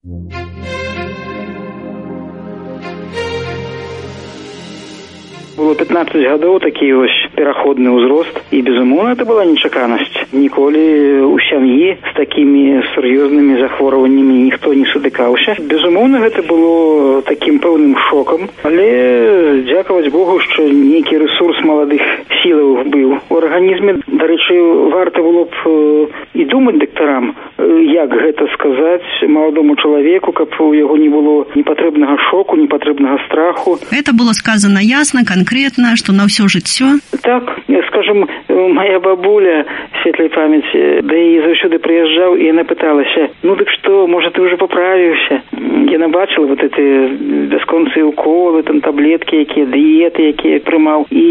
Было 15 гадоў, такі вось пераходны ўзрост, і, безумоўна, это была нечаканасць. Ніколі ў сям'і з такімі сур'ёзнымі захворваннямі ніхто не сутыкаўся. Безумоўна, гэта было такім пэўным шокам, але дзякаваць Богу, што нейкі рэсурс маладых сілаў быў у арганізме. Дарэчы, варта было б і думаць дактарам, як гэта сказаць маладому чалавеку, каб у яго не было непатрэбнага шоку, непатрэбнага страху. Это было сказано ясно, конкретно, что на все жыццё? Так, скажем, моя бабуля, светлай памяці, да і заўсёды прыязджаў, і яна пыталася: ну дык што, можа, ты ўжо паправіўся? Яна бачыла вот эти бясконцыя уколы, там таблеткі, якія дыеты, якія прымаў. І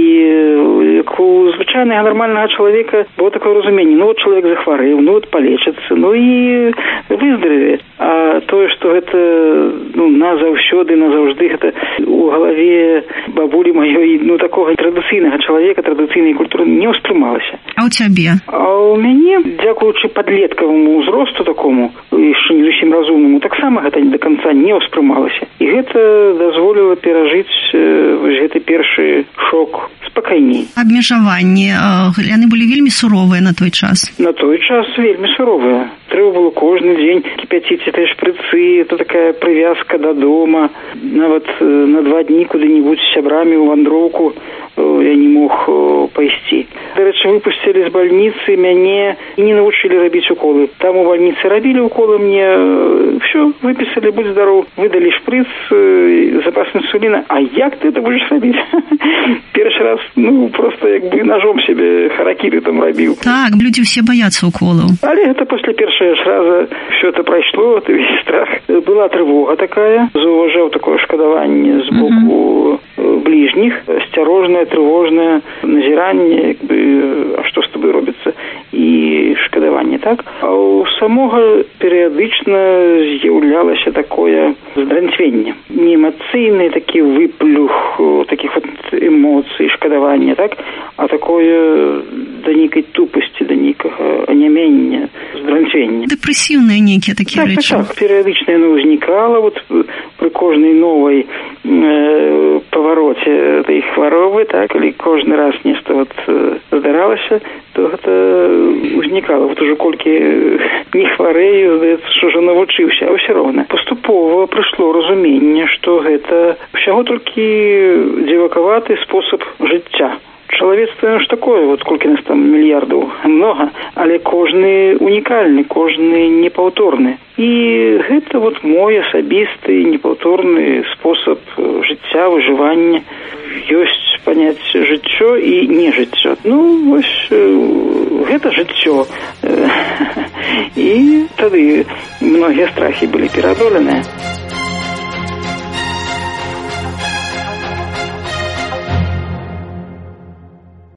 у звычайнага нармальнага чалавека было такое разуменне: ну вот чалавек захварэў, ну вот палечыцца, ну і выздараве. А тое, што гэта назаўсёды, назаўжды, гэта у галаве бабулі маёй, такога традыцыйнага чалавека, традыцыйнай культуры не ўспрымалася. А ў цябе? А ў мяне, дзякуючы падлеткаваму ўзросту такому, яшчэ не зусім разумнаму, таксама гэта не до конца не ўспрымалася. І гэта дазволіла перажыць гэты першы шок спакайней. Абмежаванні, яны былі вельмі суровыя на той час? На той час вельмі суровыя. Трэба было кожны дзень кіпяціць этой шпрыцы, это такая прывязка да дома. Нават на 2 дні куды-нибудь з сябрамі ў вандроўку я не мог пайсці. Дарэчы, выпусцілі з бальніцы мяне і не навучылі рабіць уколы. Там у бальніцы рабілі уколы, мне все, выпісалі, будь здаров, выдалі шпрыц, запас інсуліна. А як ты это будешь рабіць? Першы раз, просто як бы ножом себе харакири там рабіў. Так, люди все боятся уколов. Але это после першага ж раза все это пройшло, это весь страх. Была тревога такая, заўважаў такое шкадаванне з боку ближних, асцярожнае, трывожнае назіранне, а што з тобой робіцца, і шкадаванне, так? А у самога перыядычна з'яўлялася такое здранцвенне. Не эмацыйны такі выплюх такіх вот эмоцый, шкадавання, так? А такое да нейкай тупасці, да нейкага анямення, здранцвення. Дэпрэсіўныя нейкія такія рэчы. Так, перыядычна яно ўзнікала вот пры кожнай новай павароце этой хваробы, так, калі кожны раз нешта вот здаралася, то гэта ўзнікала. Вот уже колькі не хварэю, здаецца, што ўжо навучыўся, а ўсё роўна. Паступова прыйшло разуменне, што гэта ўсяго толькі дзівакаваты спосаб жыцця. Чалавецтва ж такое, вот колькі нас там мільярдаў многа, але кожны унікальны, кожны непаўторны. І гэта вот мой асабісты непаўторны спосаб жыцця, выжывання. Ёсць паняцце жыццё і не жыццё. Вось гэта жыццё. І тады многія страхі былі пераадоленыя.